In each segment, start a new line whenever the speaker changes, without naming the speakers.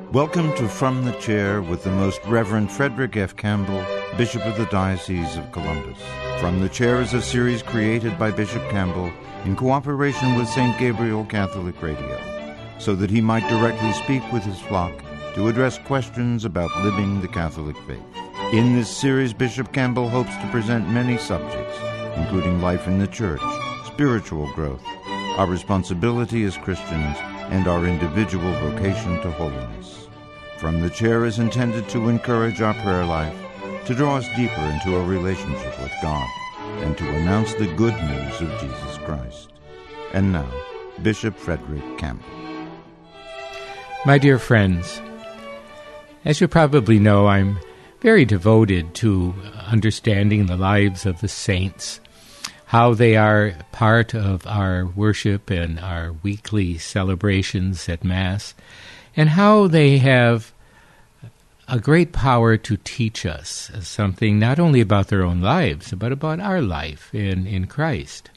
Welcome to From the Chair with the Most Reverend Frederick F. Campbell, Bishop of the Diocese of Columbus. From the Chair is a series created by Bishop Campbell in cooperation with St. Gabriel Catholic Radio, so that he might directly speak with his flock to address questions about living the Catholic faith. In this series, Bishop Campbell hopes to present many subjects, including life in the Church, spiritual growth, our responsibility as Christians, and our individual vocation to holiness. From the Chair is intended to encourage our prayer life, to draw us deeper into a relationship with God, and to announce the good news of Jesus Christ. And now, Bishop Frederick Campbell.
My dear friends, as you probably know, I'm very devoted to understanding the lives of the saints, how they are part of our worship and our weekly celebrations at Mass, and how they have a great power to teach us something not only about their own lives, but about our life in Christ.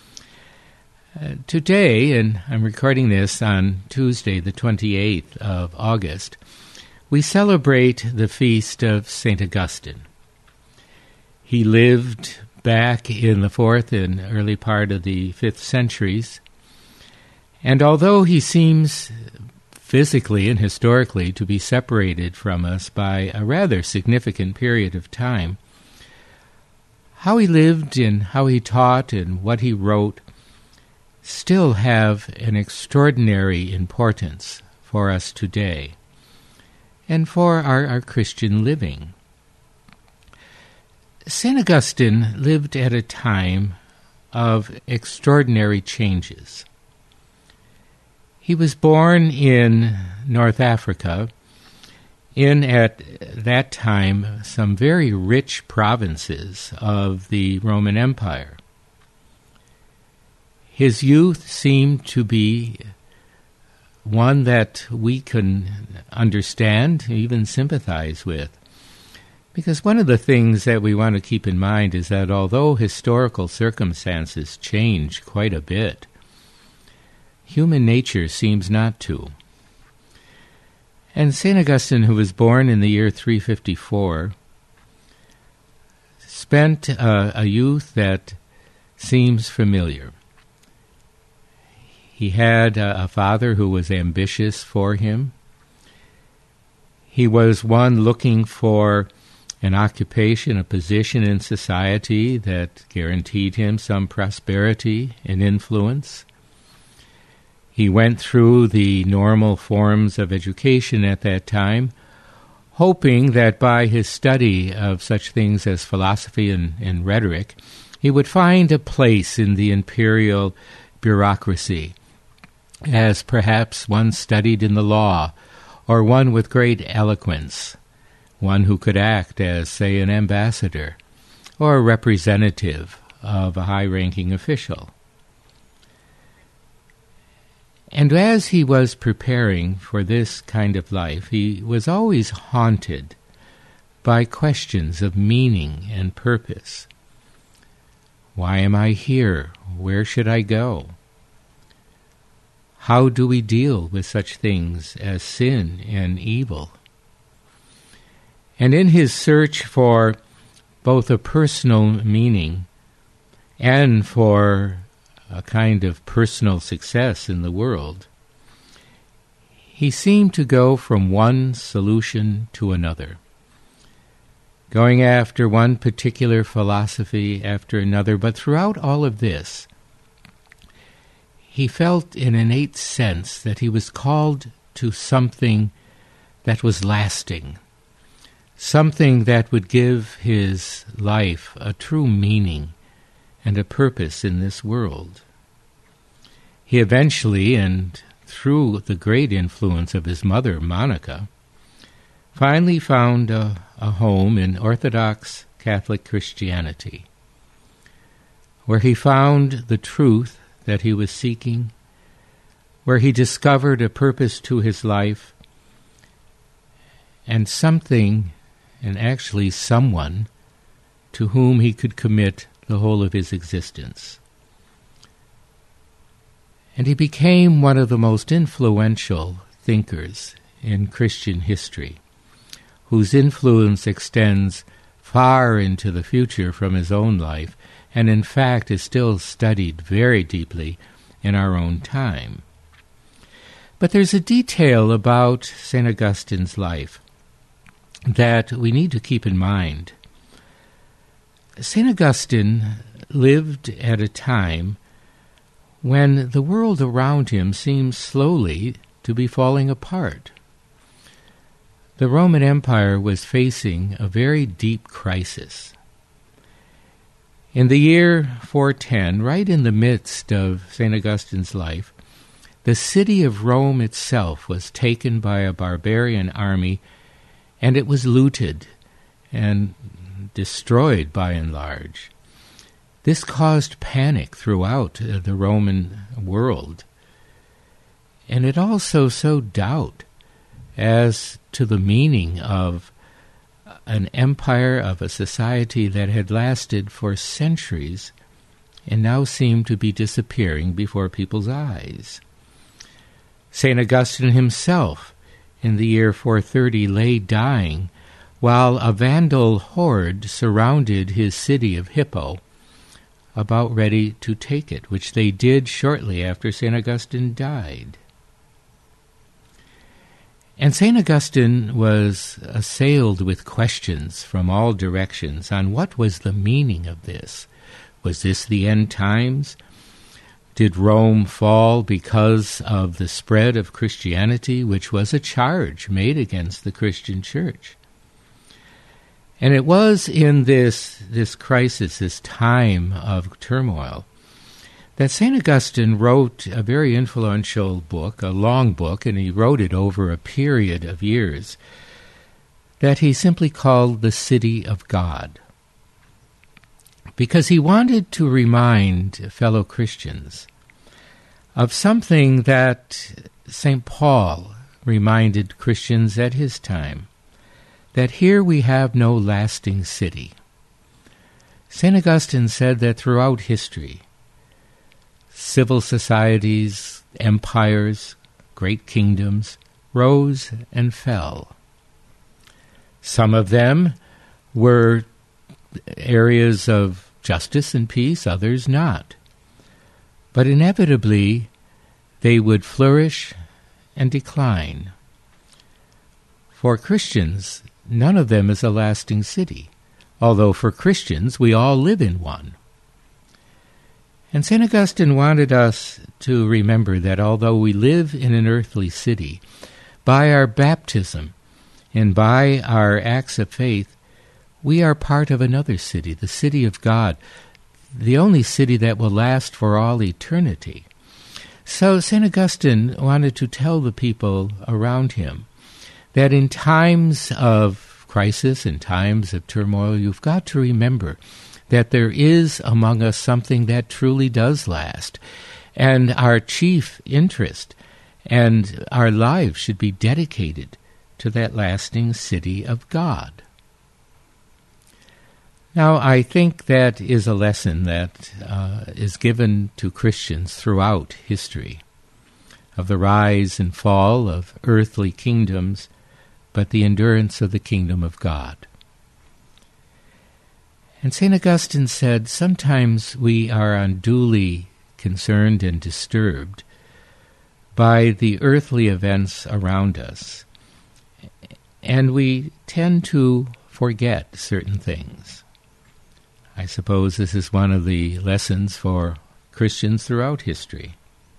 Today, and I'm recording this on Tuesday, the 28th of August, we celebrate the feast of St. Augustine. He lived back in the 4th and early part of the 5th centuries, and although he seems physically and historically to be separated from us by a rather significant period of time, how he lived and how he taught and what he wrote still have an extraordinary importance for us today and for our Christian living. St. Augustine lived at a time of extraordinary changes. He was born in North Africa, in at that time some very rich provinces of the Roman Empire. His youth seemed to be one that we can understand, even sympathize with. Because one of the things that we want to keep in mind is that although historical circumstances change quite a bit, human nature seems not to. And St. Augustine, who was born in the year 354, spent a youth that seems familiar. He had a father who was ambitious for him. He was one looking for an occupation, a position in society that guaranteed him some prosperity and influence. He went through the normal forms of education at that time, hoping that by his study of such things as philosophy and rhetoric, he would find a place in the imperial bureaucracy, as perhaps one studied in the law, or one with great eloquence, one who could act as, say, an ambassador or a representative of a high-ranking official. And as he was preparing for this kind of life, he was always haunted by questions of meaning and purpose. Why am I here? Where should I go? How do we deal with such things as sin and evil? And in his search for both a personal meaning and for a kind of personal success in the world, he seemed to go from one solution to another, going after one particular philosophy after another. But throughout all of this, he felt an innate sense that he was called to something that was lasting, something that would give his life a true meaning and a purpose in this world. He eventually, and through the great influence of his mother, Monica, finally found a home in Orthodox Catholic Christianity, where he found the truth that he was seeking, where he discovered a purpose to his life, and something, and actually someone, to whom he could commit the whole of his existence. And he became one of the most influential thinkers in Christian history, whose influence extends far into the future from his own life, and in fact is still studied very deeply in our own time. But there's a detail about St. Augustine's life that we need to keep in mind. St. Augustine lived at a time when the world around him seemed slowly to be falling apart. The Roman Empire was facing a very deep crisis. In the year 410, right in the midst of St. Augustine's life, the city of Rome itself was taken by a barbarian army, and it was looted and destroyed by and large. This caused panic throughout the Roman world, and it also sowed doubt as to the meaning of an empire, of a society that had lasted for centuries and now seemed to be disappearing before people's eyes. St. Augustine himself, in the year 430, lay dying while a Vandal horde surrounded his city of Hippo, about ready to take it, which they did shortly after St. Augustine died. And St. Augustine was assailed with questions from all directions on what was the meaning of this. Was this the end times? Did Rome fall because of the spread of Christianity, which was a charge made against the Christian church? And it was in this crisis, this time of turmoil, that St. Augustine wrote a very influential book, a long book, and he wrote it over a period of years, that he simply called The City of God, because he wanted to remind fellow Christians of something that St. Paul reminded Christians at his time, that here we have no lasting city. St. Augustine said that throughout history, civil societies, empires, great kingdoms rose and fell. Some of them were areas of justice and peace, others not. But inevitably, they would flourish and decline. For Christians, none of them is a lasting city, although for Christians, we all live in one. And St. Augustine wanted us to remember that although we live in an earthly city, by our baptism and by our acts of faith, we are part of another city, the city of God, the only city that will last for all eternity. So St. Augustine wanted to tell the people around him that in times of crisis, in times of turmoil, you've got to remember that there is among us something that truly does last, and our chief interest and our lives should be dedicated to that lasting city of God. Now, I think that is a lesson that is given to Christians throughout history, of the rise and fall of earthly kingdoms, but the endurance of the kingdom of God. And St. Augustine said, sometimes we are unduly concerned and disturbed by the earthly events around us, and we tend to forget certain things. I suppose this is one of the lessons for Christians throughout history.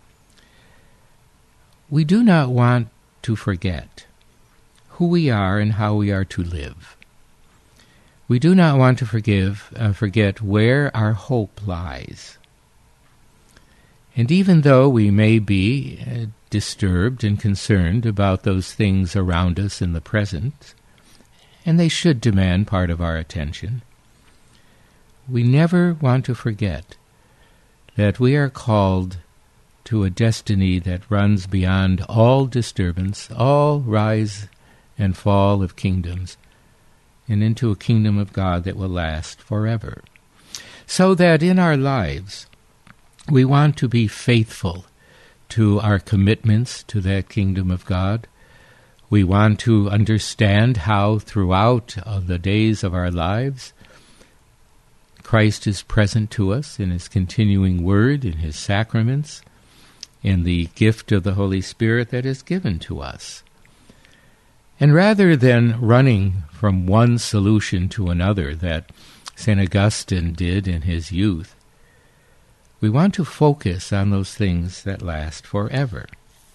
We do not want to forget who we are and how we are to live. We do not want to forget where our hope lies. And even though we may be disturbed and concerned about those things around us in the present, and they should demand part of our attention, we never want to forget that we are called to a destiny that runs beyond all disturbance, all rise and fall of kingdoms, and into a kingdom of God that will last forever. So that in our lives, we want to be faithful to our commitments to that kingdom of God. We want to understand how throughout the days of our lives Christ is present to us in His continuing Word, in His sacraments, in the gift of the Holy Spirit that is given to us. And rather than running from one solution to another that St. Augustine did in his youth, we want to focus on those things that last forever.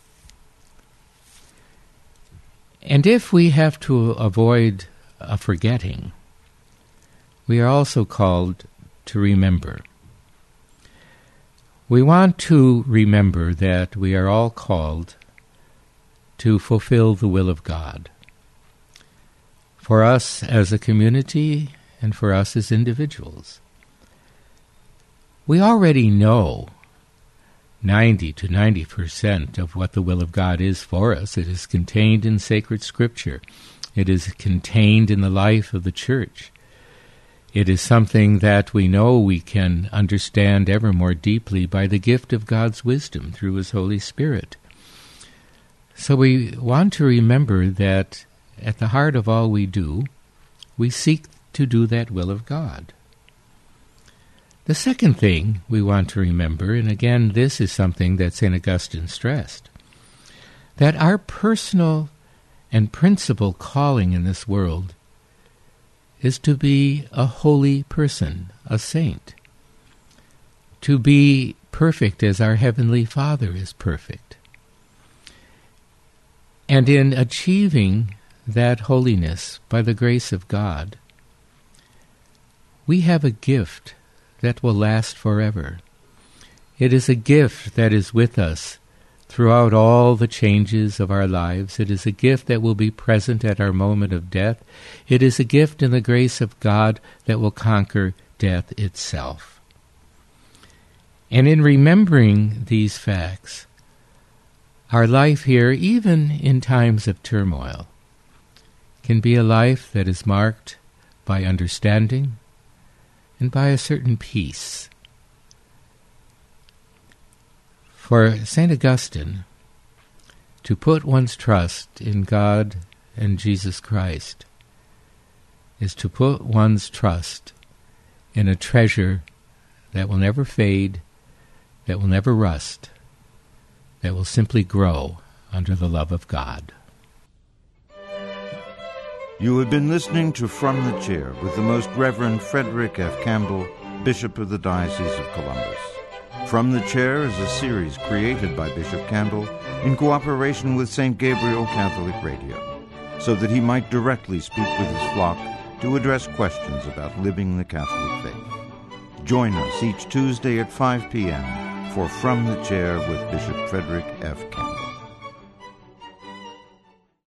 And if we have to avoid a forgetting, we are also called to remember. We want to remember that we are all called to fulfill the will of God, for us as a community and for us as individuals. We already know 90 to 90% of what the will of God is for us. It is contained in sacred Scripture. It is contained in the life of the Church. It is something that we know we can understand ever more deeply by the gift of God's wisdom through His Holy Spirit. So we want to remember that at the heart of all we do, we seek to do that will of God. The second thing we want to remember, and again this is something that St. Augustine stressed, that our personal and principal calling in this world is to be a holy person, a saint, to be perfect as our Heavenly Father is perfect. And in achieving that holiness by the grace of God, we have a gift that will last forever. It is a gift that is with us throughout all the changes of our lives. It is a gift that will be present at our moment of death. It is a gift in the grace of God that will conquer death itself. And in remembering these facts, our life here, even in times of turmoil, can be a life that is marked by understanding and by a certain peace. For St. Augustine, to put one's trust in God and Jesus Christ is to put one's trust in a treasure that will never fade, that will never rust, that will simply grow under the love of God.
You have been listening to From the Chair with the Most Reverend Frederick F. Campbell, Bishop of the Diocese of Columbus. From the Chair is a series created by Bishop Campbell in cooperation with St. Gabriel Catholic Radio, so that he might directly speak with his flock to address questions about living the Catholic faith. Join us each Tuesday at 5 p.m. for From the Chair with Bishop Frederick F. Campbell.